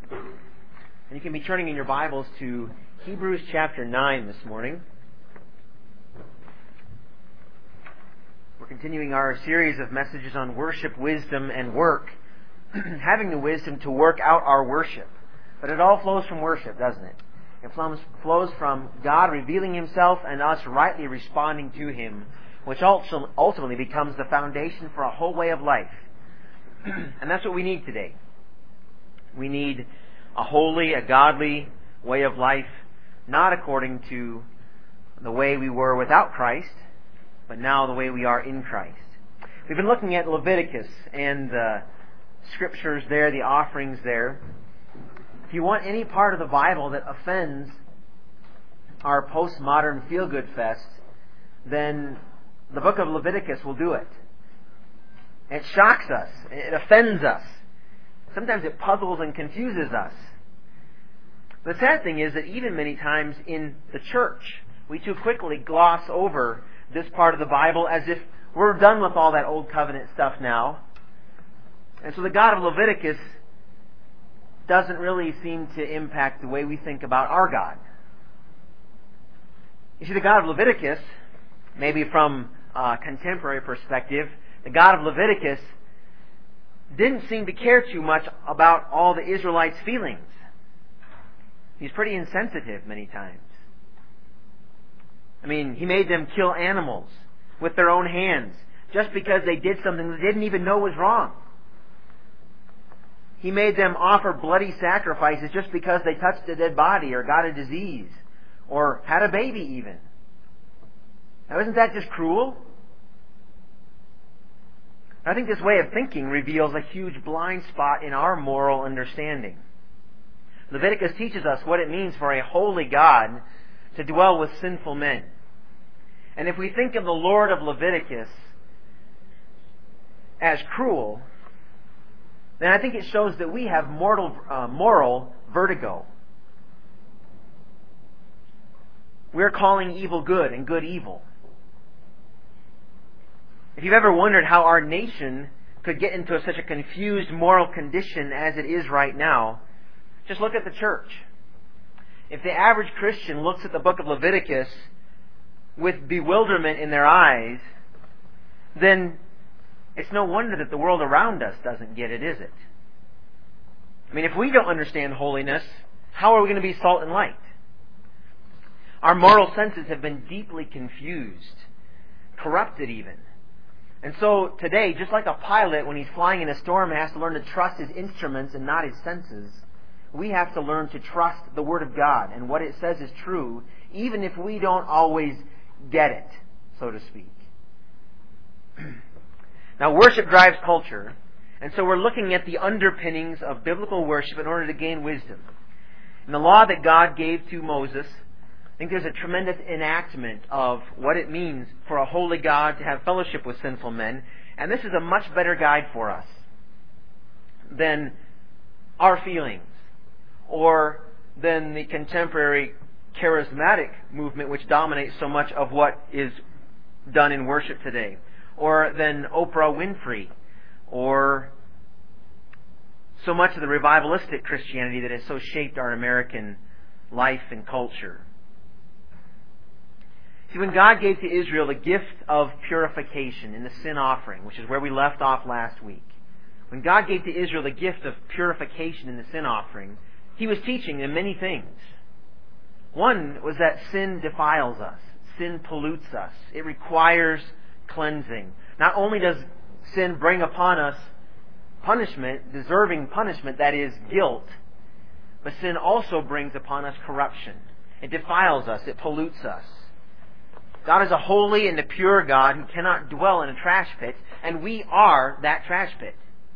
And you can be turning in your Bibles to Hebrews chapter 9 this morning. We're continuing our series of messages on worship, wisdom, and work. Having the wisdom to work out our worship. But it all flows from worship, doesn't it? It flows from God revealing Himself and us rightly responding to Him, which ultimately becomes the foundation for a whole way of life. And that's what we need today. We need a holy, a godly way of life, not according to the way we were without Christ, but now the way we are in Christ. We've been looking at Leviticus and the scriptures there, the offerings there. If you want any part of the Bible that offends our postmodern feel-good fest, then the book of Leviticus will do it. It shocks us. It offends us. Sometimes it puzzles and confuses us. The sad thing is that even many times in the church, we too quickly gloss over this part of the Bible as if we're done with all that Old Covenant stuff now. And so the God of Leviticus doesn't really seem to impact the way we think about our God. You see, the God of Leviticus, maybe from a contemporary perspective, the God of Leviticus didn't seem to care too much about all the Israelites' feelings. He's pretty insensitive many times. I mean, He made them kill animals with their own hands just because they did something they didn't even know was wrong. He made them offer bloody sacrifices just because they touched a dead body or got a disease or had a baby even. Now, isn't that just cruel? I think this way of thinking reveals a huge blind spot in our moral understanding. Leviticus teaches us what it means for a holy God to dwell with sinful men. And if we think of the Lord of Leviticus as cruel, then I think it shows that we have moral vertigo. We're calling evil good and good evil. If you've ever wondered how our nation could get into such a confused moral condition as it is right now, just look at the church. If the average Christian looks at the book of Leviticus with bewilderment in their eyes, then it's no wonder that the world around us doesn't get it, is it? I mean, if we don't understand holiness, how are we going to be salt and light? Our moral senses have been deeply confused, corrupted even. And so today, just like a pilot when he's flying in a storm has to learn to trust his instruments and not his senses, we have to learn to trust the Word of God and what it says is true, even if we don't always get it, so to speak. Now, worship drives culture, and so we're looking at the underpinnings of biblical worship in order to gain wisdom. In the law that God gave to Moses, I think there's a tremendous enactment of what it means for a holy God to have fellowship with sinful men, and this is a much better guide for us than our feelings or than the contemporary charismatic movement which dominates so much of what is done in worship today, or than Oprah Winfrey, or so much of the revivalistic Christianity that has so shaped our American life and culture. See, when God gave to Israel the gift of purification in the sin offering, which is where we left off last week, when God gave to Israel the gift of purification in the sin offering, He was teaching them many things. One was that sin defiles us. Sin pollutes us. It requires cleansing. Not only does sin bring upon us punishment, deserving punishment, that is guilt, but sin also brings upon us corruption. It defiles us. It pollutes us. God is a holy and a pure God who cannot dwell in a trash pit, and we are that trash pit.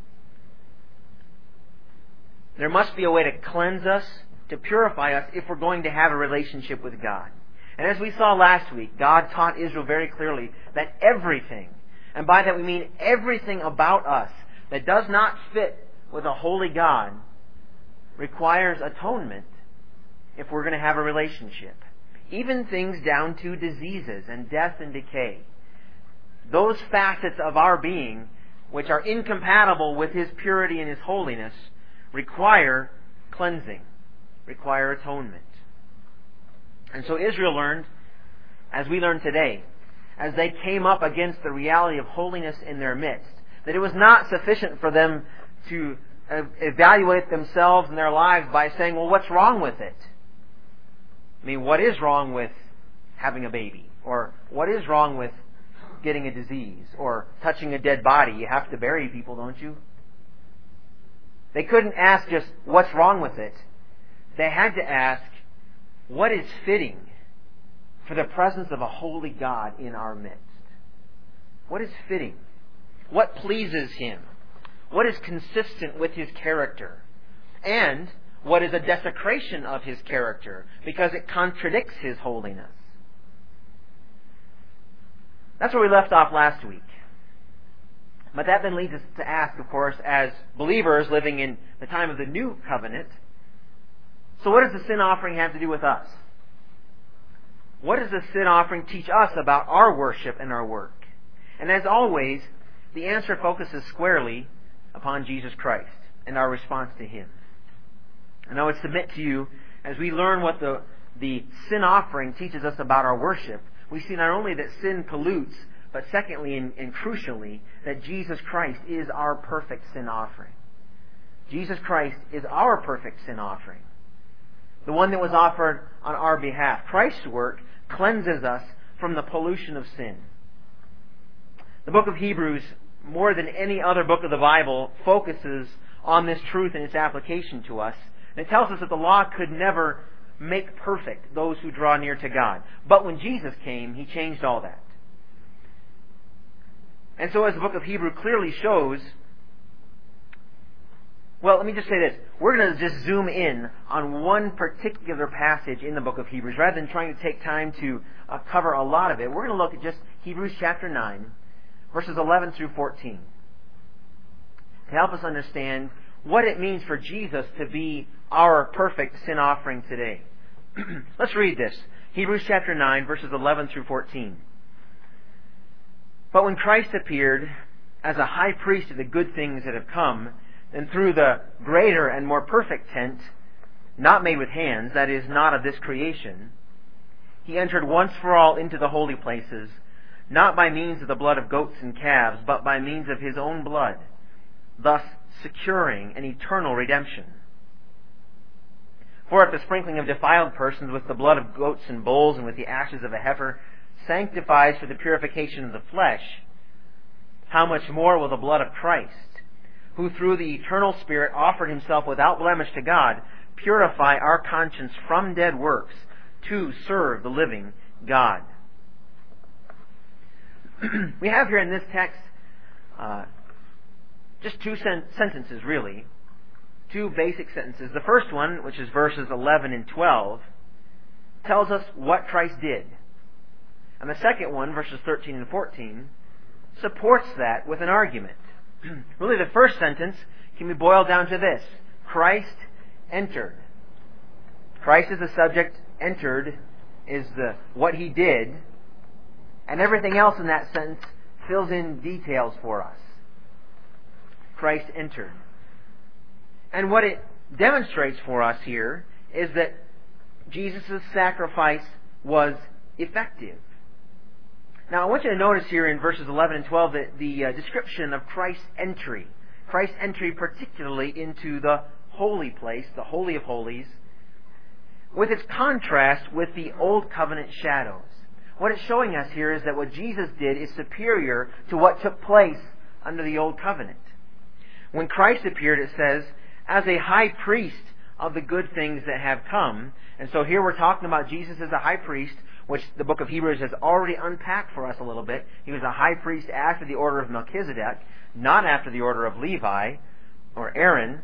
There must be a way to cleanse us, to purify us, if we're going to have a relationship with God. And as we saw last week, God taught Israel very clearly that everything, and by that we mean everything about us that does not fit with a holy God, requires atonement if we're going to have a relationship. Even things down to diseases and death and decay. Those facets of our being which are incompatible with His purity and His holiness require cleansing, require atonement. And so Israel learned, as we learn today, as they came up against the reality of holiness in their midst, that it was not sufficient for them to evaluate themselves and their lives by saying, well, what's wrong with it? I mean, what is wrong with having a baby? Or what is wrong with getting a disease? Or touching a dead body? You have to bury people, don't you? They couldn't ask just, what's wrong with it? They had to ask, what is fitting for the presence of a holy God in our midst? What is fitting? What pleases Him? What is consistent with His character? And what is a desecration of His character because it contradicts His holiness? That's where we left off last week. But that then leads us to ask, of course, as believers living in the time of the New Covenant, so what does the sin offering have to do with us? What does the sin offering teach us about our worship and our work? And as always, the answer focuses squarely upon Jesus Christ and our response to Him. And I would submit to you, as we learn what the sin offering teaches us about our worship, we see not only that sin pollutes, but secondly and crucially, that Jesus Christ is our perfect sin offering. Jesus Christ is our perfect sin offering. The one that was offered on our behalf. Christ's work cleanses us from the pollution of sin. The book of Hebrews, more than any other book of the Bible, focuses on this truth and its application to us. And it tells us that the law could never make perfect those who draw near to God. But when Jesus came, He changed all that. And so as the book of Hebrews clearly shows, well, let me just say this. We're going to just zoom in on one particular passage in the book of Hebrews. Rather than trying to take time to cover a lot of it, we're going to look at just Hebrews chapter 9, verses 11 through 14. To help us understand what it means for Jesus to be our perfect sin offering today. Let's read this. Hebrews chapter 9, verses 11 through 14. But when Christ appeared as a high priest of the good things that have come, and through the greater and more perfect tent, not made with hands, that is, not of this creation, He entered once for all into the holy places, not by means of the blood of goats and calves, but by means of His own blood, thus securing an eternal redemption. For if the sprinkling of defiled persons with the blood of goats and bulls and with the ashes of a heifer sanctifies for the purification of the flesh, how much more will the blood of Christ, who through the eternal Spirit offered Himself without blemish to God, purify our conscience from dead works to serve the living God. We have here in this text just two sentences, really. Two basic sentences. The first one, which is verses 11 and 12, tells us what Christ did. And the second one, verses 13 and 14, supports that with an argument. Really, the first sentence can be boiled down to this: Christ entered. Christ is the subject, entered is what He did, and everything else in that sentence fills in details for us. Christ entered. And what it demonstrates for us here is that Jesus' sacrifice was effective. Now, I want you to notice here in verses 11 and 12 that the description of Christ's entry particularly into the holy place, the Holy of Holies, with its contrast with the Old Covenant shadows. What it's showing us here is that what Jesus did is superior to what took place under the Old Covenant. When Christ appeared, it says, as a high priest of the good things that have come. And so here we're talking about Jesus as a high priest, which the book of Hebrews has already unpacked for us a little bit. He was a high priest after the order of Melchizedek, not after the order of Levi or Aaron.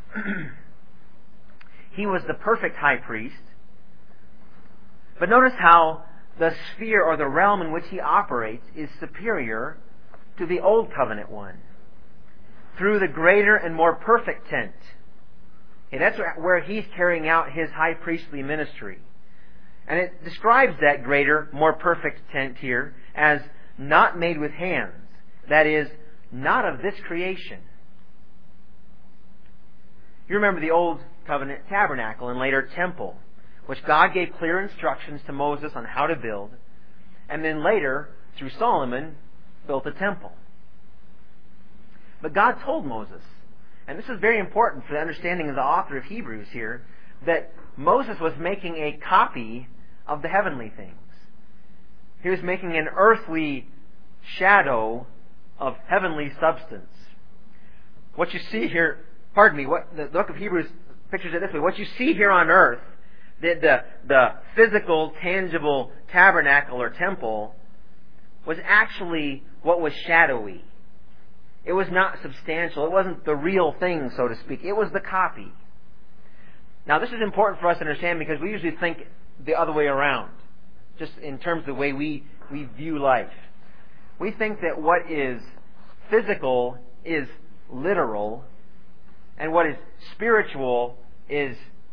He was the perfect high priest. But notice how the sphere or the realm in which He operates is superior to the Old Covenant one. Through the greater and more perfect tent. And that's where He's carrying out His high priestly ministry. And it describes that greater, more perfect tent here as not made with hands. That is, not of this creation. You remember the Old Covenant tabernacle and later temple, which God gave clear instructions to Moses on how to build, and then later, through Solomon, built a temple. But God told Moses, and this is very important for the understanding of the author of Hebrews here, that Moses was making a copy of the heavenly things. He was making an earthly shadow of heavenly substance. What you see here, what the book of Hebrews pictures it this way: what you see here on earth, the physical, tangible tabernacle or temple, was actually what was shadowy. It was not substantial. It wasn't the real thing, so to speak. It was the copy. Now, this is important for us to understand because we usually think the other way around, just in terms of the way we view life. We think that what is physical is literal, and what is spiritual is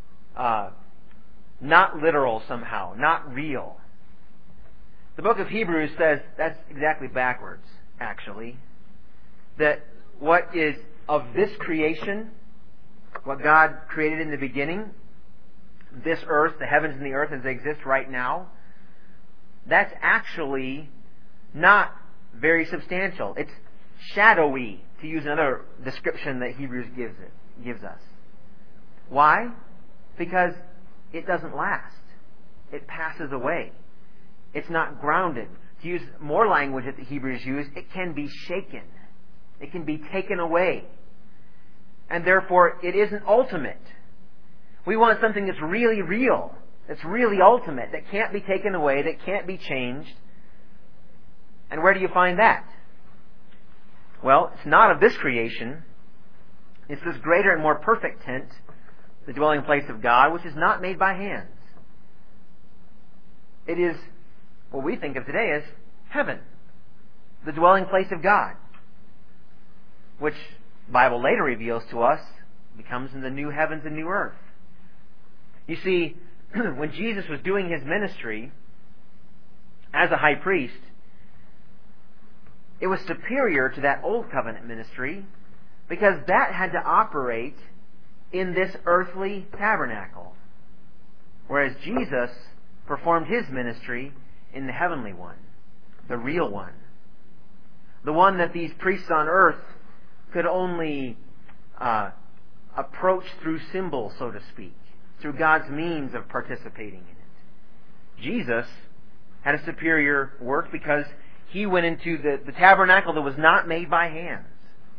not literal somehow, not real. The book of Hebrews says that's exactly backwards, actually. That what is of this creation, what God created in the beginning, this earth, the heavens and the earth as they exist right now, that's actually not very substantial. It's shadowy, to use another description that Hebrews gives us. Why? Because it doesn't last. It passes away. It's not grounded. To use more language that the Hebrews use, it can be shaken. It can be taken away. And therefore, it isn't ultimate. We want something that's really real, that's really ultimate, that can't be taken away, that can't be changed. And where do you find that? Well, it's not of this creation. It's this greater and more perfect tent, the dwelling place of God, which is not made by hands. It is what we think of today as heaven, the dwelling place of God, which the Bible later reveals to us becomes in the new heavens and new earth. You see, when Jesus was doing His ministry as a high priest, it was superior to that old covenant ministry because that had to operate in this earthly tabernacle, whereas Jesus performed His ministry in the heavenly one, the real one, the one that these priests on earth could only approach through symbol, so to speak, through God's means of participating in it. Jesus had a superior work because He went into the tabernacle that was not made by hands.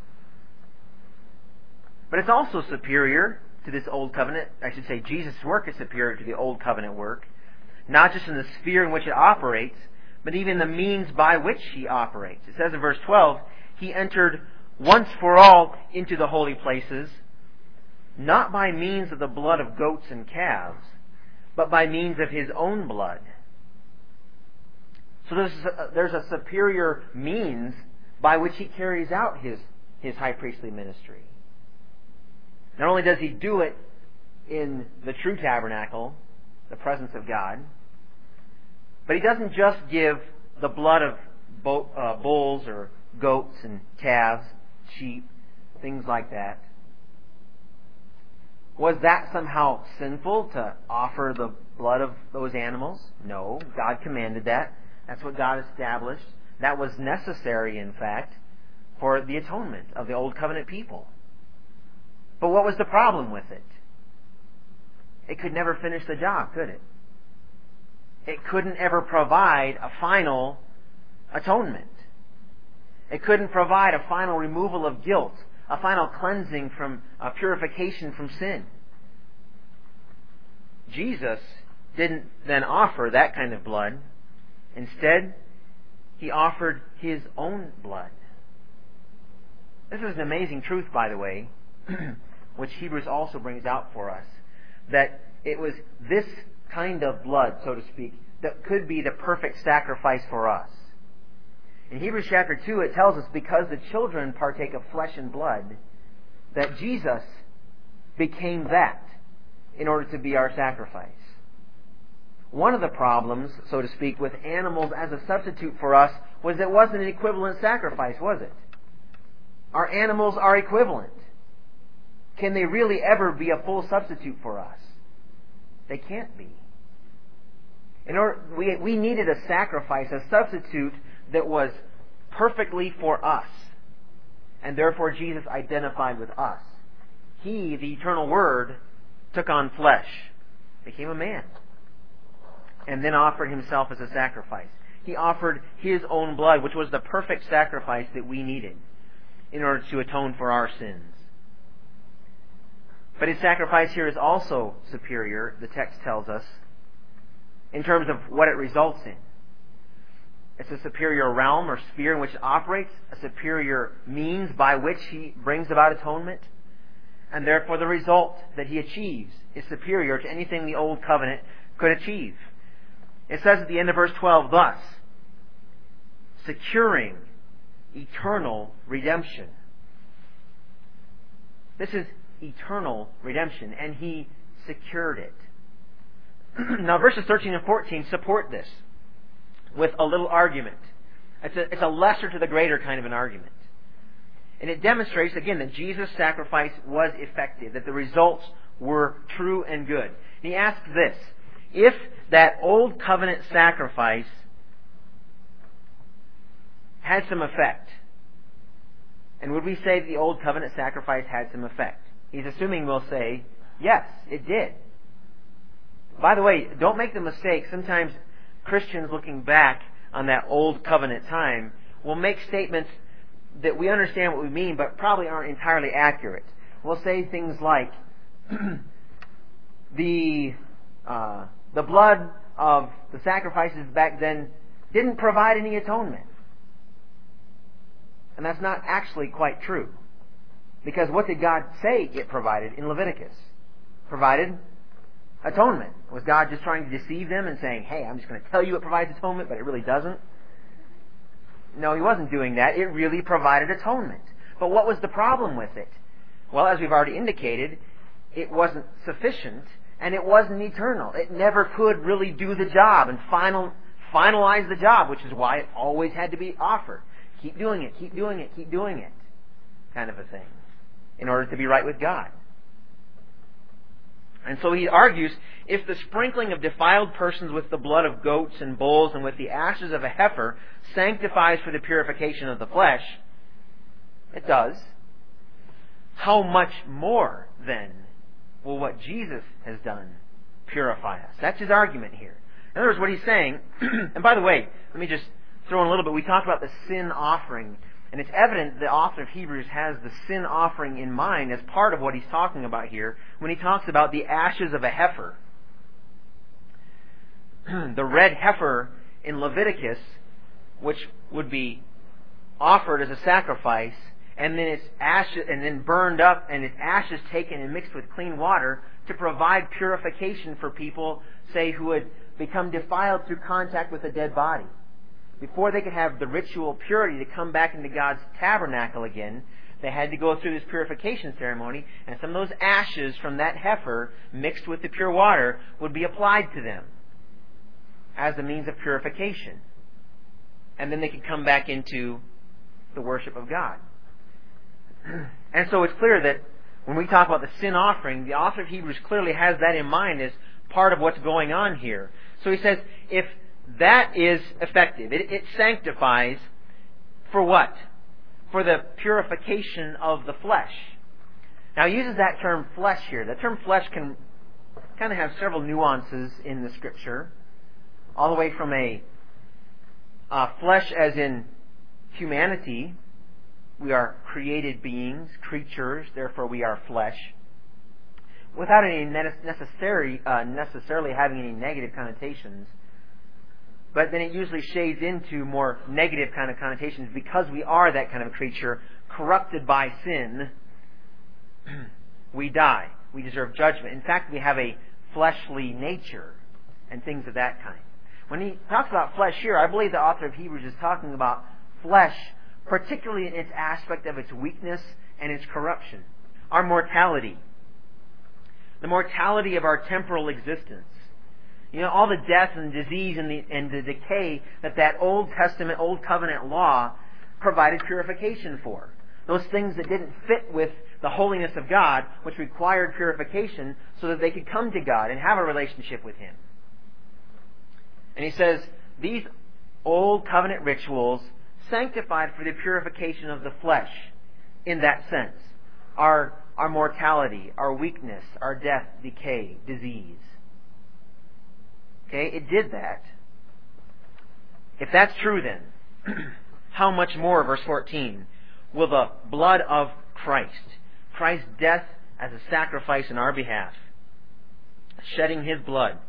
But it's also superior to this old covenant. I should say Jesus' work is superior to the old covenant work, not just in the sphere in which it operates, but even the means by which He operates. It says in verse 12, He entered once for all into the holy places, not by means of the blood of goats and calves, but by means of His own blood. So there's a superior means by which He carries out His high priestly ministry. Not only does He do it in the true tabernacle, the presence of God, but He doesn't just give the blood of bulls or goats and calves, sheep, things like that. Was that somehow sinful to offer the blood of those animals? No, God commanded that. That's what God established. That was necessary, in fact, for the atonement of the Old Covenant people. But what was the problem with it? It could never finish the job, could it? It couldn't ever provide a final atonement. It couldn't provide a final removal of guilt, a final cleansing from purification from sin. Jesus didn't then offer that kind of blood. Instead, He offered His own blood. This is an amazing truth, by the way, which Hebrews also brings out for us, that it was this kind of blood, so to speak, that could be the perfect sacrifice for us. In Hebrews chapter 2, it tells us because the children partake of flesh and blood, that Jesus became that in order to be our sacrifice. One of the problems, so to speak, with animals as a substitute for us was it wasn't an equivalent sacrifice, was it? Our animals are equivalent. can they really ever be a full substitute for us? They can't be. We needed a sacrifice, a substitute that was perfectly for us. And therefore Jesus identified with us. He, the eternal Word, took on flesh, became a man, and then offered Himself as a sacrifice. He offered His own blood, which was the perfect sacrifice that we needed in order to atone for our sins. But His sacrifice here is also superior, the text tells us, in terms of what it results in. It's a superior realm or sphere in which it operates, a superior means by which He brings about atonement, and therefore the result that He achieves is superior to anything the Old Covenant could achieve. It says at the end of verse 12, thus, securing eternal redemption. This is eternal redemption, and He secured it. Now verses 13 and 14 support this with a little argument. It's a lesser to the greater kind of an argument. And it demonstrates, again, that Jesus' sacrifice was effective, that the results were true and good. And he asks this, if that Old Covenant sacrifice had some effect, and would we say that the Old Covenant sacrifice had some effect? He's assuming we'll say, yes, it did. By the way, don't make the mistake, sometimes Christians looking back on that Old Covenant time will make statements that we understand what we mean, but probably aren't entirely accurate. We'll say things like, the blood of the sacrifices back then didn't provide any atonement. And that's not actually quite true. Because what did God say it provided in Leviticus? Provided atonement. Was God just trying to deceive them and saying, hey, I'm just going to tell you it provides atonement, but it really doesn't? No, He wasn't doing that. It really provided atonement. But what was the problem with it? Well, as we've already indicated, it wasn't sufficient and it wasn't eternal. It never could really do the job and finalize the job, which is why it always had to be offered. Keep doing it, keep doing it, keep doing it, kind of a thing, in order to be right with God. And so he argues, if the sprinkling of defiled persons with the blood of goats and bulls and with the ashes of a heifer sanctifies for the purification of the flesh, it does, how much more, then, will what Jesus has done purify us? That's his argument here. In other words, what he's saying, and by the way, let me just throw in a little bit, we talked about the sin offering, and it's evident the author of Hebrews has the sin offering in mind as part of what he's talking about here when he talks about the ashes of a heifer. The red heifer in Leviticus, which would be offered as a sacrifice, and then its ashes, and then burned up, and its ashes taken and mixed with clean water to provide purification for people, say, who had become defiled through contact with a dead body. Before they could have the ritual purity to come back into God's tabernacle again, they had to go through this purification ceremony, and some of those ashes from that heifer, mixed with the pure water, would be applied to them as a means of purification. And then they could come back into the worship of God. And so it's clear that when we talk about the sin offering, the author of Hebrews clearly has that in mind as part of what's going on here. So he says, if that is effective, it sanctifies for what? For the purification of the flesh. Now he uses that term flesh here. The term flesh can kind of have several nuances in the Scripture. All the way from a flesh as in humanity. We are created beings, creatures, therefore we are flesh. Without any necessarily having any negative connotations. But then it usually shades into more negative kind of connotations because we are that kind of creature, corrupted by sin. We die. We deserve judgment. In fact, we have a fleshly nature and things of that kind. When he talks about flesh here, I believe the author of Hebrews is talking about flesh, particularly in its aspect of its weakness and its corruption. Our mortality. The mortality of our temporal existence. You know, all the death and disease and the decay that Old Testament, Old Covenant law provided purification for. those things that didn't fit with the holiness of God, which required purification so that they could come to God and have a relationship with Him. And he says, these old covenant rituals sanctified for the purification of the flesh in that sense. Our mortality, our weakness, our death, decay, disease. Okay, it did that. If that's true then, how much more, verse 14, will the blood of Christ's death as a sacrifice in our behalf, shedding His blood,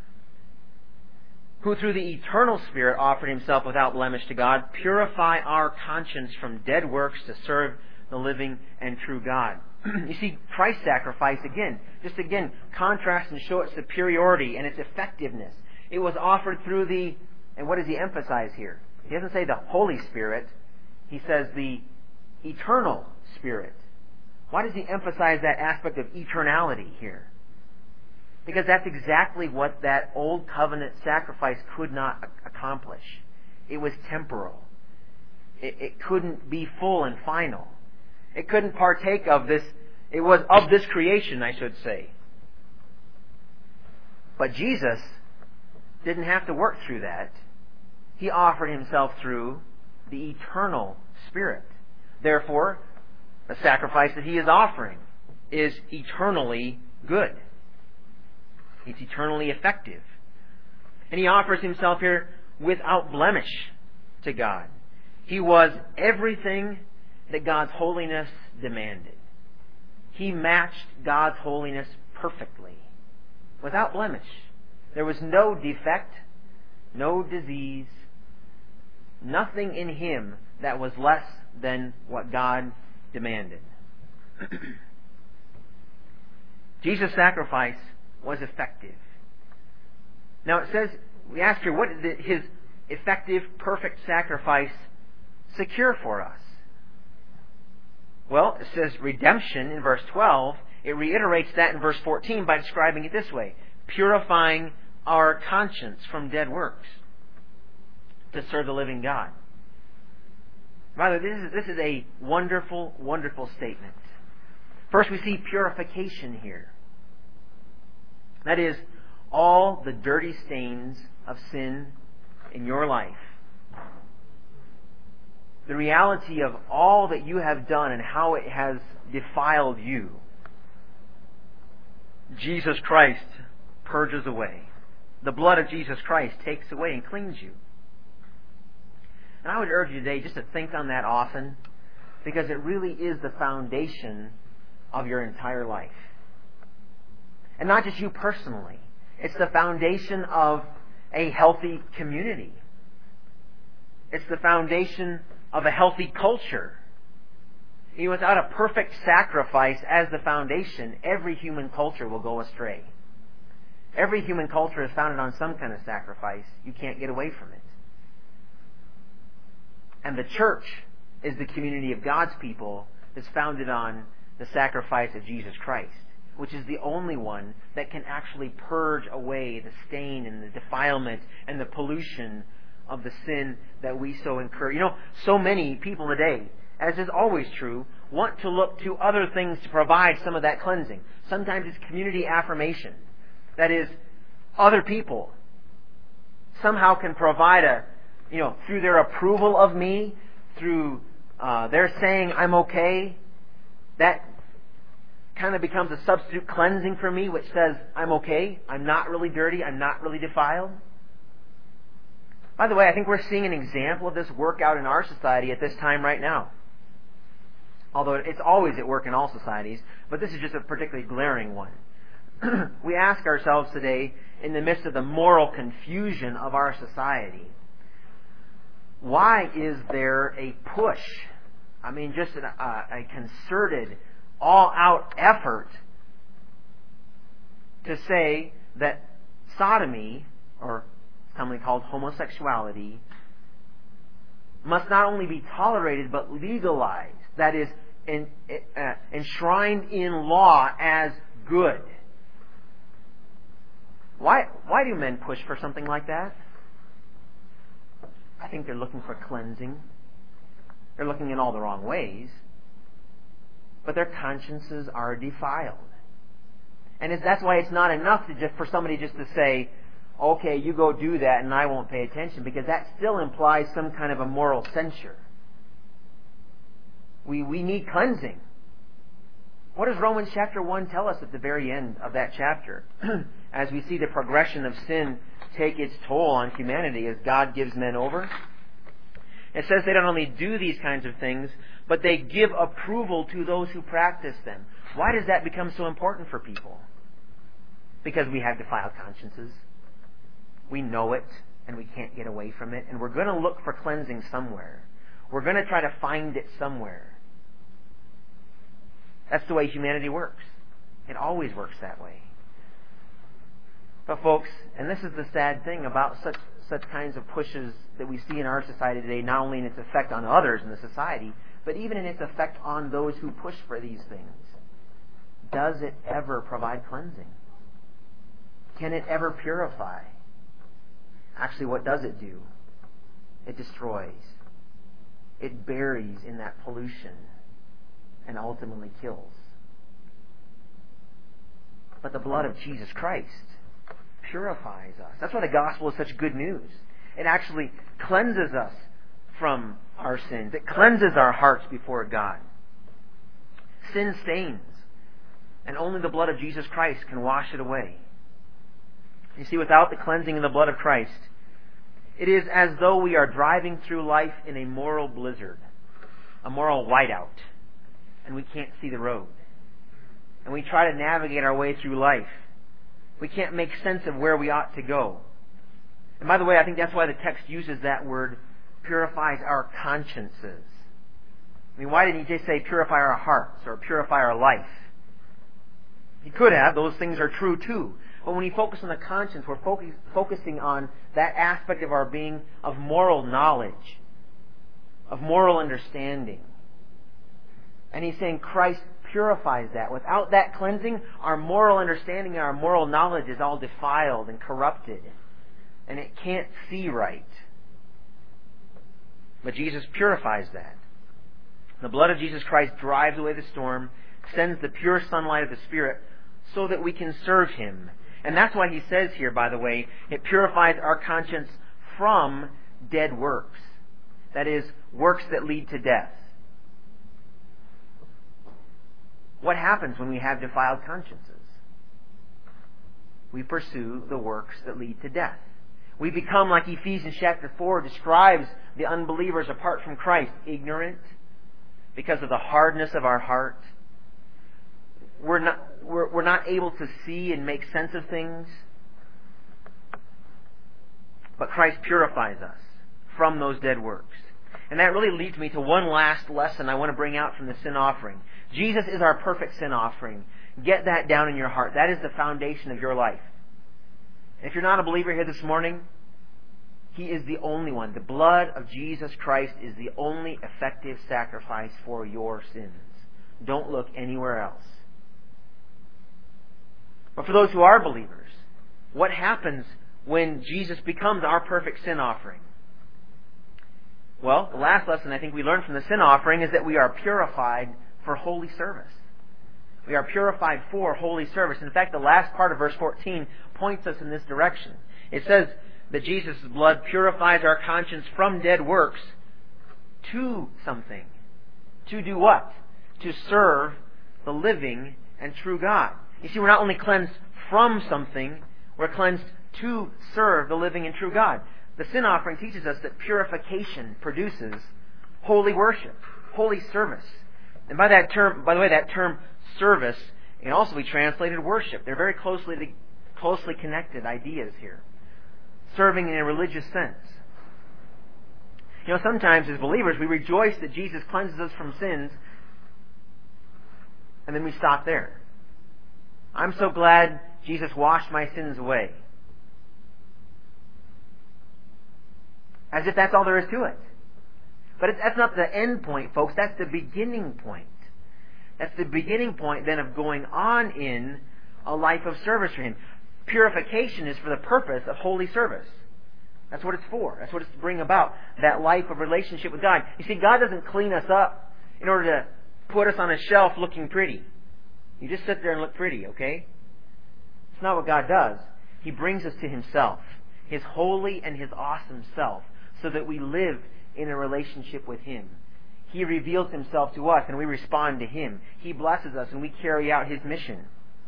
who through the eternal Spirit offered Himself without blemish to God, purify our conscience from dead works to serve the living and true God. You see, Christ's sacrifice, again, contrasts and show its superiority and its effectiveness. It was offered through and what does He emphasize here? He doesn't say the Holy Spirit. He says the eternal Spirit. Why does He emphasize that aspect of eternality here? Because that's exactly what that old covenant sacrifice could not accomplish. It was temporal. It couldn't be full and final. It couldn't partake of this. It was of this creation, I should say. But Jesus didn't have to work through that. He offered Himself through the eternal Spirit. Therefore, the sacrifice that He is offering is eternally good. It's eternally effective. And He offers Himself here without blemish to God. He was everything that God's holiness demanded. He matched God's holiness perfectly, without blemish. There was no defect, no disease, nothing in Him that was less than what God demanded. Jesus' sacrifice was effective. Now it says, we ask here, what did His effective, perfect sacrifice secure for us? Well, it says redemption in verse 12. It reiterates that in verse 14 by describing it this way: purifying our conscience from dead works to serve the living God. Rather, this is a wonderful, wonderful statement. First, we see purification here. That is, all the dirty stains of sin in your life. The reality of all that you have done and how it has defiled you. Jesus Christ purges away. The blood of Jesus Christ takes away and cleans you. And I would urge you today just to think on that often, because it really is the foundation of your entire life. And not just you personally. It's the foundation of a healthy community. It's the foundation of a healthy culture. Without a perfect sacrifice as the foundation, every human culture will go astray. Every human culture is founded on some kind of sacrifice. You can't get away from it. And the church is the community of God's people that's founded on the sacrifice of Jesus Christ, which is the only one that can actually purge away the stain and the defilement and the pollution of the sin that we so incur. So many people today, as is always true, want to look to other things to provide some of that cleansing. Sometimes it's community affirmation. That is, other people somehow can provide through their approval of me, through their saying I'm okay, that kind of becomes a substitute cleansing for me, which says I'm okay, I'm not really dirty, I'm not really defiled. By the way, I think we're seeing an example of this work out in our society at this time right now. Although it's always at work in all societies, but this is just a particularly glaring one. We ask ourselves today, in the midst of the moral confusion of our society, why is there a push, just a concerted, all-out effort to say that sodomy, or commonly called homosexuality, must not only be tolerated but legalized, that is, enshrined in law as good? Why do men push for something like that? I think they're looking for cleansing. They're looking in all the wrong ways. but their consciences are defiled. And that's why it's not enough for somebody just to say, okay, you go do that and I won't pay attention, because that still implies some kind of a moral censure. We need cleansing. What does Romans chapter 1 tell us at the very end of that chapter? As we see the progression of sin take its toll on humanity as God gives men over. It says they don't only do these kinds of things, but they give approval to those who practice them. Why does that become so important for people? Because we have defiled consciences. We know it, and we can't get away from it. And we're going to look for cleansing somewhere. We're going to try to find it somewhere. That's the way humanity works. It always works that way. But folks, and this is the sad thing about such kinds of pushes that we see in our society today, not only in its effect on others in the society, but even in its effect on those who push for these things. Does it ever provide cleansing? Can it ever purify? Actually, what does it do? It destroys. It buries in that pollution and ultimately kills. But the blood of Jesus Christ purifies us. That's why the gospel is such good news. It actually cleanses us from our sins. It cleanses our hearts before God. Sin stains, and only the blood of Jesus Christ can wash it away. You see, without the cleansing of the blood of Christ, it is as though we are driving through life in a moral blizzard, a moral whiteout, and we can't see the road. And we try to navigate our way through life. We can't make sense of where we ought to go. And by the way, I think that's why the text uses that word, purifies our consciences. I mean, why didn't he just say purify our hearts or purify our life? He could have. Those things are true too. But when we focus on the conscience, we're focusing on that aspect of our being of moral knowledge, of moral understanding. And he's saying Christ purifies that. Without that cleansing, our moral understanding and our moral knowledge is all defiled and corrupted. And it can't see right. But Jesus purifies that. The blood of Jesus Christ drives away the storm, sends the pure sunlight of the Spirit so that we can serve Him. And that's why he says here, by the way, it purifies our conscience from dead works. That is, works that lead to death. What happens when we have defiled consciences? We pursue the works that lead to death. We become, like Ephesians chapter 4 describes the unbelievers apart from Christ, ignorant because of the hardness of our heart. We're not able to see and make sense of things. But Christ purifies us from those dead works. And that really leads me to one last lesson I want to bring out from the sin offering. Jesus is our perfect sin offering. Get that down in your heart. That is the foundation of your life. If you're not a believer here this morning, He is the only one. The blood of Jesus Christ is the only effective sacrifice for your sins. Don't look anywhere else. But for those who are believers, what happens when Jesus becomes our perfect sin offering? Well, the last lesson I think we learned from the sin offering is that we are purified for holy service. We are purified for holy service. In fact, the last part of verse 14 points us in this direction. It says that Jesus' blood purifies our conscience from dead works to something. To do what? To serve the living and true God. You see, we're not only cleansed from something, we're cleansed to serve the living and true God. The sin offering teaches us that purification produces holy worship, holy service. And by the way, that term service can also be translated worship. They're very closely connected ideas here. Serving in a religious sense. You know, sometimes as believers we rejoice that Jesus cleanses us from sins, and then we stop there. I'm so glad Jesus washed my sins away. As if that's all there is to it. But that's not the end point, folks. That's the beginning point. That's the beginning point then of going on in a life of service for Him. Purification is for the purpose of holy service. That's what it's for. That's what it's to bring about. That life of relationship with God. You see, God doesn't clean us up in order to put us on a shelf looking pretty. You just sit there and look pretty, okay? It's not what God does. He brings us to Himself, His holy and His awesome self, so that we live in a relationship with Him. He reveals Himself to us and we respond to Him. He blesses us and we carry out His mission.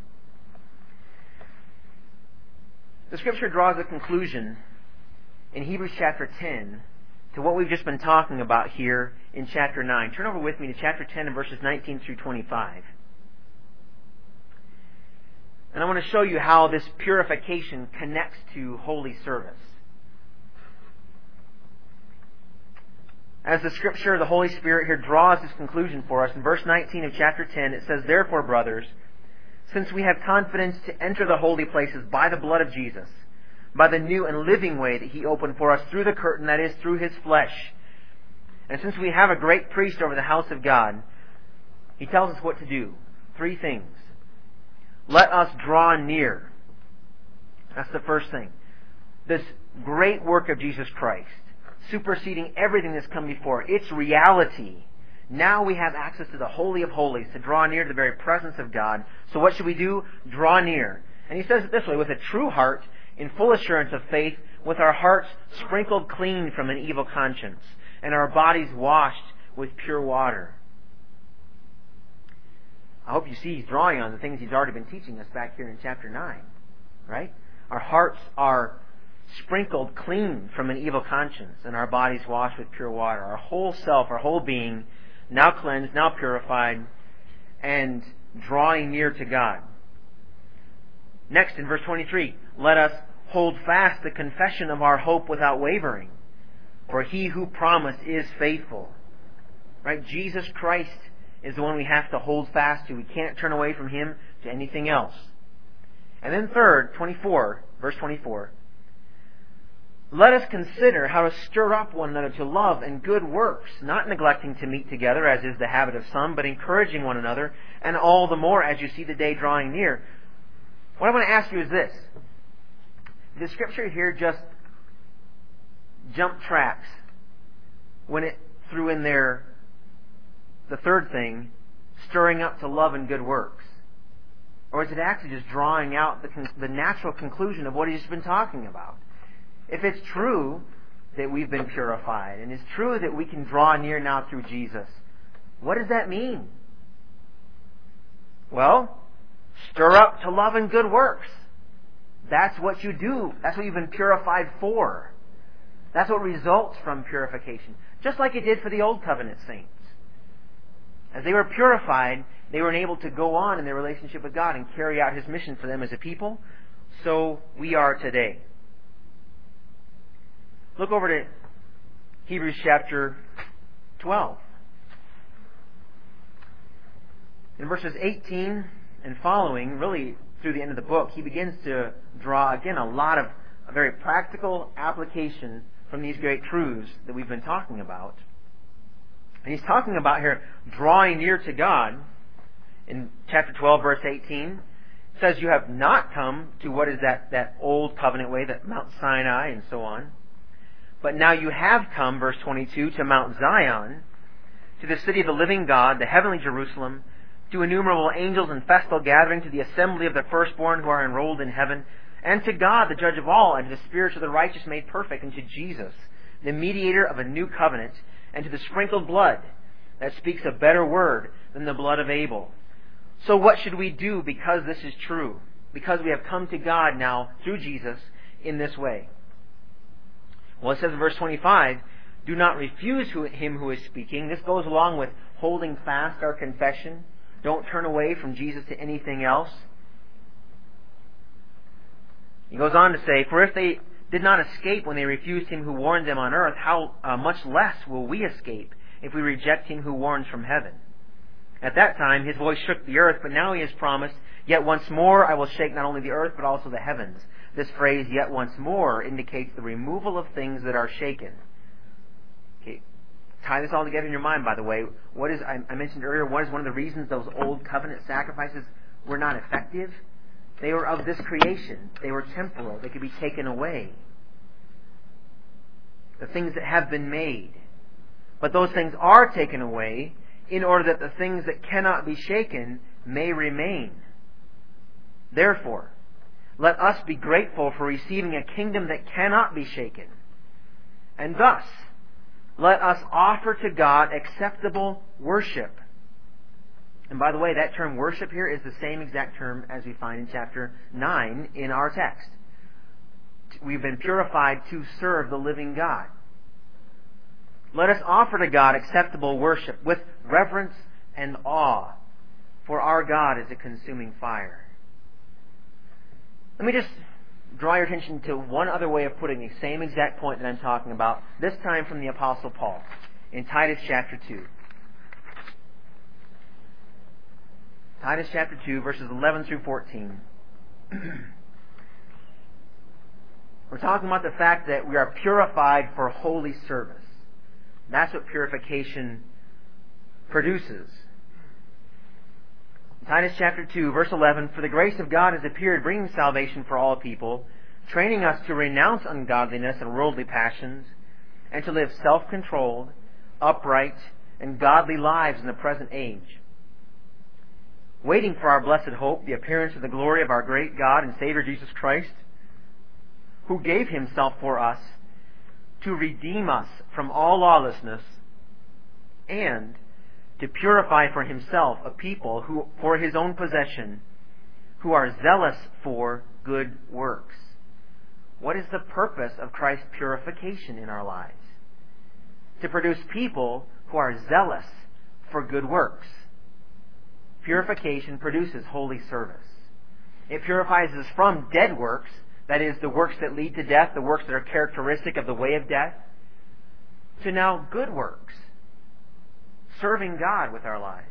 The Scripture draws a conclusion in Hebrews chapter 10 to what we've just been talking about here in chapter 9. Turn over with me to chapter 10 and verses 19 through 25. And I want to show you how this purification connects to holy service. As the Scripture, the Holy Spirit here draws this conclusion for us, in verse 19 of chapter 10, it says, "Therefore, brothers, since we have confidence to enter the holy places by the blood of Jesus, by the new and living way that He opened for us through the curtain, that is, through His flesh, and since we have a great priest over the house of God," He tells us what to do. 3 things. Let us draw near. That's the first thing. This great work of Jesus Christ, superseding everything that's come before, its reality. Now we have access to the Holy of Holies, to draw near to the very presence of God. So what should we do? Draw near. And He says it this way, with a true heart, in full assurance of faith, with our hearts sprinkled clean from an evil conscience, and our bodies washed with pure water. I hope you see He's drawing on the things He's already been teaching us back here in chapter 9. Right? Our hearts are sprinkled clean from an evil conscience, and our bodies washed with pure water. Our whole self, our whole being, now cleansed, now purified, and drawing near to God. Next, in verse 23, let us hold fast the confession of our hope without wavering, for He who promised is faithful. Right? Jesus Christ is the one we have to hold fast to. We can't turn away from Him to anything else. And then third, verse 24, let us consider how to stir up one another to love and good works, not neglecting to meet together, as is the habit of some, but encouraging one another, and all the more as you see the day drawing near. What I want to ask you is this. The Scripture here just jump tracks when it threw in there the third thing, stirring up to love and good works? Or is it actually just drawing out the natural conclusion of what He's been talking about? If it's true that we've been purified, and it's true that we can draw near now through Jesus, what does that mean? Well, stir up to love and good works. That's what you do. That's what you've been purified for. That's what results from purification. Just like it did for the Old Covenant saints. As they were purified, they were enabled to go on in their relationship with God and carry out His mission for them as a people. So we are today. Look over to Hebrews chapter 12. In verses 18 and following, really through the end of the book, he begins to draw, again, a lot of a very practical application from these great truths that we've been talking about. And he's talking about here drawing near to God. In chapter 12, verse 18, it says, you have not come to what is that old covenant way, that Mount Sinai and so on. But now you have come, verse 22, to Mount Zion, to the city of the living God, the heavenly Jerusalem, to innumerable angels in festal gathering, to the assembly of the firstborn who are enrolled in heaven, and to God, the judge of all, and to the spirits of the righteous made perfect, and to Jesus, the mediator of a new covenant, and to the sprinkled blood that speaks a better word than the blood of Abel. So what should we do because this is true? Because we have come to God now through Jesus in this way. Well, it says in verse 25, do not refuse Him who is speaking. This goes along with holding fast our confession. Don't turn away from Jesus to anything else. He goes on to say, for if they did not escape when they refused Him who warned them on earth, how much less will we escape if we reject Him who warns from heaven? At that time His voice shook the earth, but now He has promised, yet once more I will shake not only the earth but also the heavens. This phrase, yet once more, indicates the removal of things that are shaken. Okay, tie this all together in your mind, by the way. I mentioned earlier, what is one of the reasons those old covenant sacrifices were not effective? They were of this creation. They were temporal. They could be taken away. The things that have been made. But those things are taken away in order that the things that cannot be shaken may remain. Therefore, let us be grateful for receiving a kingdom that cannot be shaken. And thus, let us offer to God acceptable worship. And by the way, that term worship here is the same exact term as we find in chapter 9 in our text. We've been purified to serve the living God. Let us offer to God acceptable worship with reverence and awe, for our God is a consuming fire. Let me just draw your attention to one other way of putting the same exact point that I'm talking about, this time from the Apostle Paul, in Titus chapter 2. Titus chapter 2, verses 11 through 14. We're talking about the fact that we are purified for holy service. That's what purification produces. Titus chapter 2, verse 11, "For the grace of God has appeared, bringing salvation for all people, training us to renounce ungodliness and worldly passions, and to live self-controlled, upright, and godly lives in the present age, waiting for our blessed hope, the appearance of the glory of our great God and Savior Jesus Christ, who gave Himself for us to redeem us from all lawlessness and to purify for Himself a people who, for His own possession, who are zealous for good works." What is the purpose of Christ's purification in our lives? To produce people who are zealous for good works. Purification produces holy service. It purifies us from dead works, that is, the works that lead to death, the works that are characteristic of the way of death, to now good works, serving God with our lives.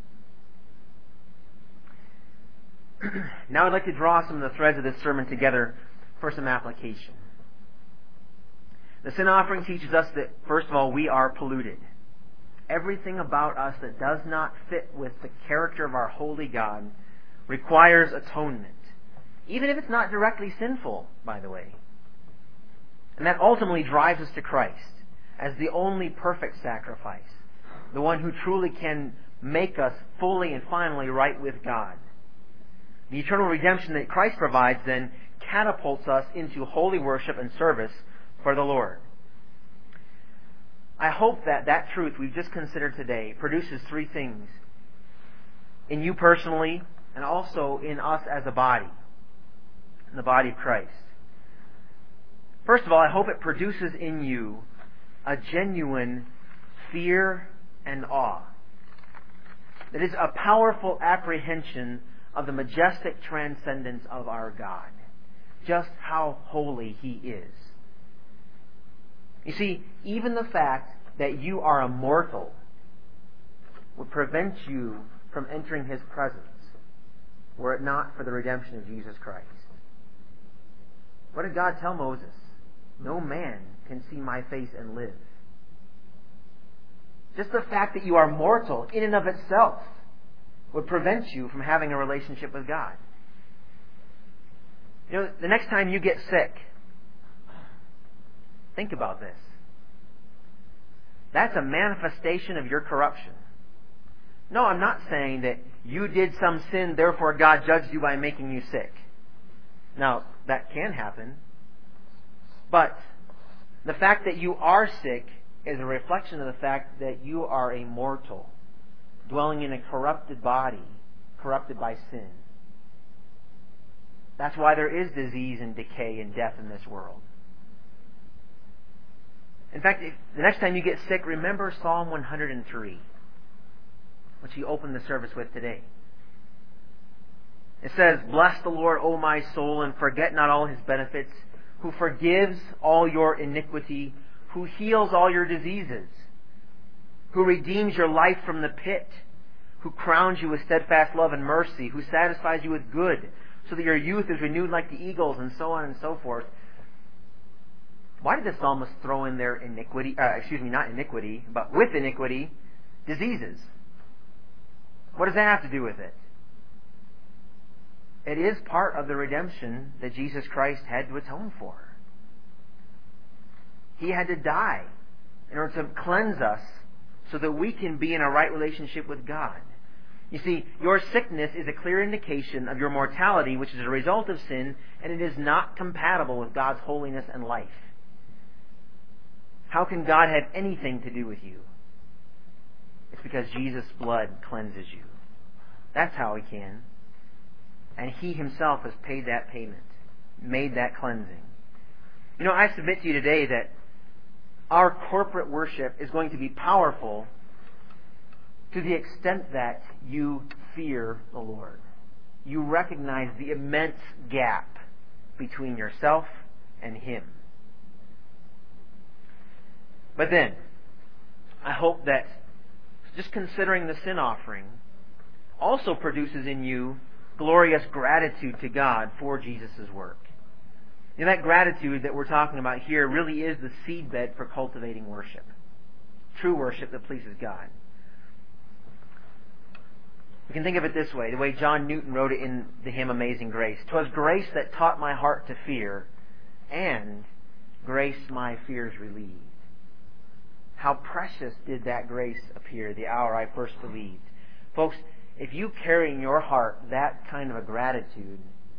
Now I'd like to draw some of the threads of this sermon together for some application. The sin offering teaches us that, first of all, we are polluted. Everything about us that does not fit with the character of our holy God requires atonement. Even if it's not directly sinful, by the way. And that ultimately drives us to Christ as the only perfect sacrifice. The one who truly can make us fully and finally right with God. The eternal redemption that Christ provides then catapults us into holy worship and service for the Lord. I hope that that truth we've just considered today produces three things in you personally and also in us as a body, in the body of Christ. First of all, I hope it produces in you a genuine fear and awe. That is a powerful apprehension of the majestic transcendence of our God. Just how holy He is. You see, even the fact that you are a mortal would prevent you from entering His presence were it not for the redemption of Jesus Christ. What did God tell Moses? No man can see my face and live. Just the fact that you are mortal in and of itself would prevent you from having a relationship with God. You know, the next time you get sick, think about this. That's a manifestation of your corruption. No, I'm not saying that you did some sin, therefore God judged you by making you sick. Now, that can happen. But the fact that you are sick is a reflection of the fact that you are a mortal, dwelling in a corrupted body, corrupted by sin. That's why there is disease and decay and death in this world. In fact, the next time you get sick, remember Psalm 103, which he opened the service with today. It says, "Bless the Lord, O my soul, and forget not all His benefits, who forgives all your iniquity, who heals all your diseases, who redeems your life from the pit, who crowns you with steadfast love and mercy, who satisfies you with good, so that your youth is renewed like the eagles," and so on and so forth. Why did the psalmist throw in there iniquity, not iniquity, but with iniquity, diseases? What does that have to do with it? It is part of the redemption that Jesus Christ had to atone for. He had to die in order to cleanse us so that we can be in a right relationship with God. You see, your sickness is a clear indication of your mortality, which is a result of sin, and it is not compatible with God's holiness and life. How can God have anything to do with you? It's because Jesus' blood cleanses you. That's how He can. And He Himself has paid that payment, made that cleansing. You know, I submit to you today that our corporate worship is going to be powerful to the extent that you fear the Lord. You recognize the immense gap between yourself and Him. But then, I hope that just considering the sin offering also produces in you glorious gratitude to God for Jesus' work. And that gratitude that we're talking about here really is the seedbed for cultivating worship. True worship that pleases God. We can think of it this way, the way John Newton wrote it in the hymn Amazing Grace. "'Twas grace that taught my heart to fear, and grace my fears relieved. How precious did that grace appear the hour I first believed." Folks, if you carry in your heart that kind of a gratitude,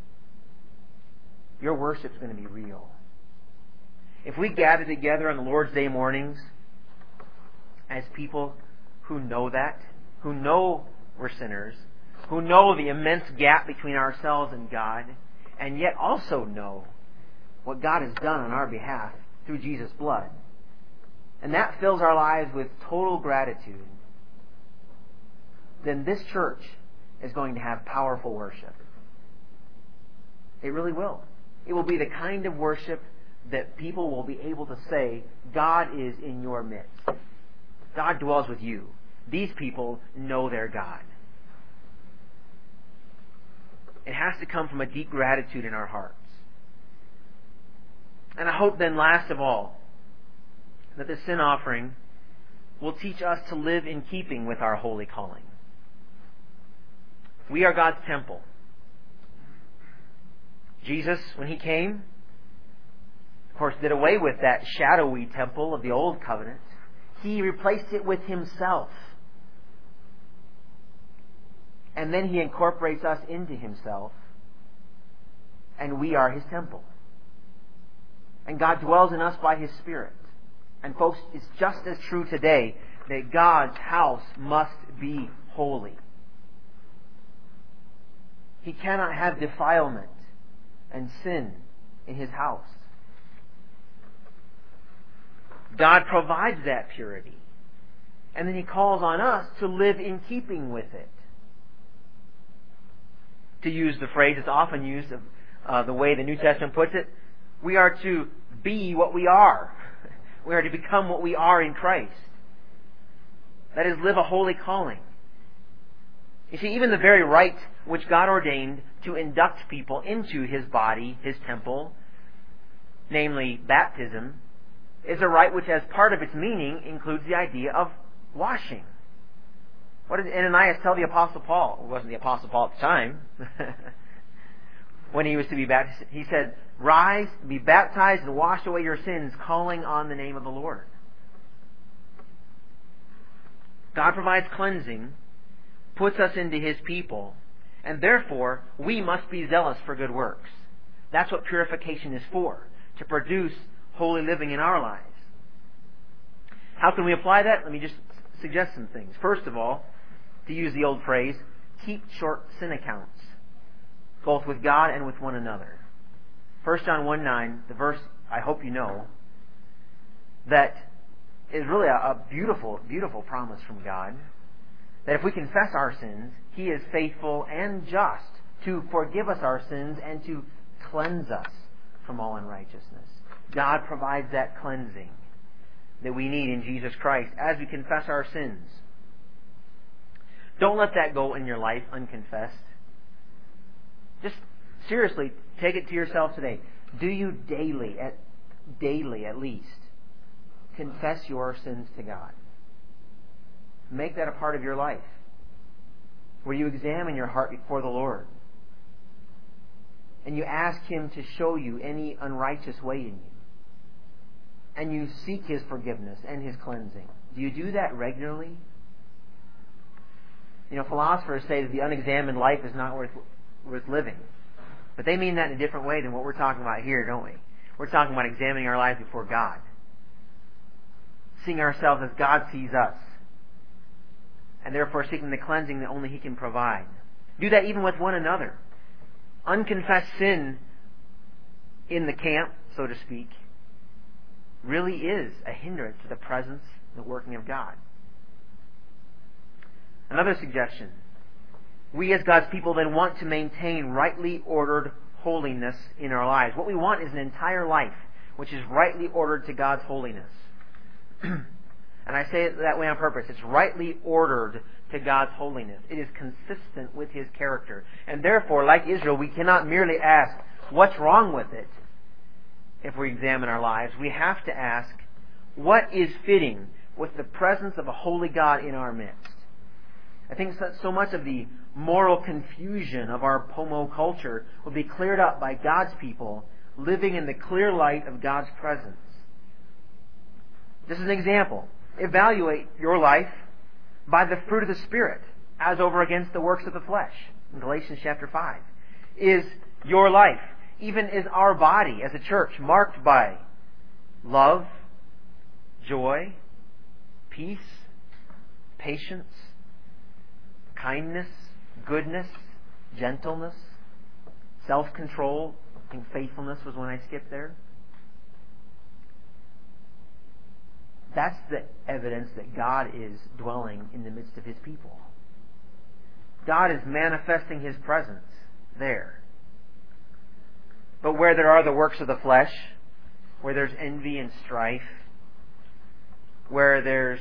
your worship's going to be real. If we gather together on the Lord's Day mornings as people who know that, who know we're sinners, who know the immense gap between ourselves and God, and yet also know what God has done on our behalf through Jesus' blood, and that fills our lives with total gratitude, then this church is going to have powerful worship. It really will. It will be the kind of worship that people will be able to say, God is in your midst. God dwells with you. These people know their God. It has to come from a deep gratitude in our hearts. And I hope then, last of all, that the sin offering will teach us to live in keeping with our holy calling. We are God's temple. Jesus, when He came, of course, did away with that shadowy temple of the Old Covenant. He replaced it with Himself. And then He incorporates us into Himself, and we are His temple. And God dwells in us by His Spirit. And folks, it's just as true today that God's house must be holy. He cannot have defilement and sin in His house. God provides that purity. And then He calls on us to live in keeping with it. To use the phrase that's often used of the way the New Testament puts it, we are to be what we are. We are to become what we are in Christ. That is, live a holy calling. You see, even the very rite which God ordained to induct people into His body, His temple, namely baptism, is a rite which, as part of its meaning, includes the idea of washing. What did Ananias tell the Apostle Paul? It wasn't the Apostle Paul at the time. When he was to be baptized, he said, "Rise, be baptized, and wash away your sins, calling on the name of the Lord." God provides cleansing, puts us into His people, and therefore we must be zealous for good works. That's what purification is for, to produce holy living in our lives. How can we apply that? Let me just suggest some things. First of all, to use the old phrase, keep short sin accounts, both with God and with one another. 1 John 1:9, the verse I hope you know, that is really a beautiful, beautiful promise from God, that if we confess our sins, He is faithful and just to forgive us our sins and to cleanse us from all unrighteousness. God provides that cleansing that we need in Jesus Christ as we confess our sins. Don't let that go in your life unconfessed. Just seriously, take it to yourself today. Do you daily at least, confess your sins to God? Make that a part of your life, where you examine your heart before the Lord, and you ask Him to show you any unrighteous way in you, and you seek His forgiveness and His cleansing. Do you do that regularly? Philosophers say that the unexamined life is not worth living. But they mean that in a different way than what we're talking about here, don't we? We're talking about examining our lives before God. Seeing ourselves as God sees us. And therefore seeking the cleansing that only He can provide. Do that even with one another. Unconfessed sin in the camp, so to speak, really is a hindrance to the presence and the working of God. Another suggestion. We as God's people then want to maintain rightly ordered holiness in our lives. What we want is an entire life which is rightly ordered to God's holiness. And I say it that way on purpose. It's rightly ordered to God's holiness. It is consistent with His character. And therefore, like Israel, we cannot merely ask, what's wrong with it? If we examine our lives, we have to ask, what is fitting with the presence of a holy God in our midst? I think so much of the moral confusion of our pomo culture will be cleared up by God's people living in the clear light of God's presence. Just as an example, evaluate your life by the fruit of the Spirit as over against the works of the flesh. In Galatians chapter 5. Is your life, even is our body as a church, marked by love, joy, peace, patience, kindness, goodness, gentleness, self-control? I think faithfulness was one I skipped there. That's the evidence that God is dwelling in the midst of His people. God is manifesting His presence there. But where there are the works of the flesh, where there's envy and strife, where there's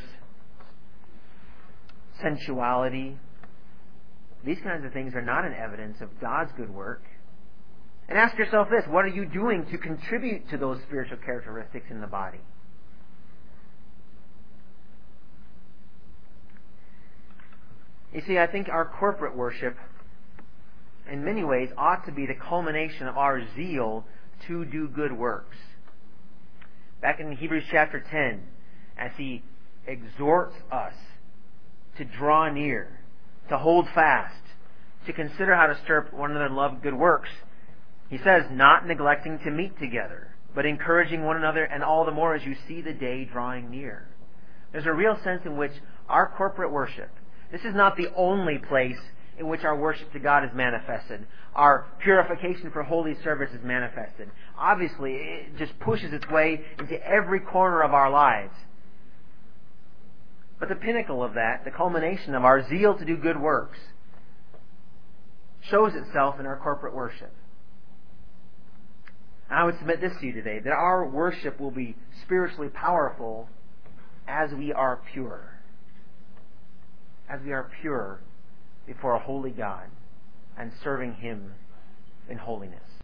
sensuality, these kinds of things are not an evidence of God's good work. And ask yourself this, what are you doing to contribute to those spiritual characteristics in the body? You see, I think our corporate worship, in many ways, ought to be the culmination of our zeal to do good works. Back in Hebrews chapter 10, as he exhorts us to draw near, to hold fast, to consider how to stir up one another in love and good works, he says, not neglecting to meet together, but encouraging one another, and all the more as you see the day drawing near. There's a real sense in which our corporate worship, this is not the only place in which our worship to God is manifested. Our purification for holy service is manifested. Obviously, it just pushes its way into every corner of our lives. But the pinnacle of that, the culmination of our zeal to do good works, shows itself in our corporate worship. And I would submit this to you today, that our worship will be spiritually powerful as we are pure. As we are pure before a holy God and serving Him in holiness.